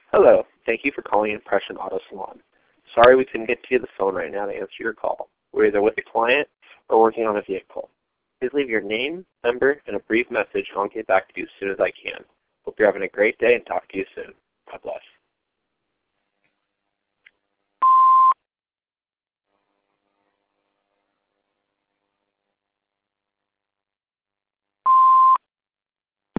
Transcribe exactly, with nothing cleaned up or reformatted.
Hello. Thank you for calling Impression Auto Salon. Sorry we couldn't get to you the phone right now to answer your call. We're either with a client or working on a vehicle. Please leave your name, number, and a brief message, and I'll get back to you as soon as I can. Hope you're having a great day and talk to you soon. God bless.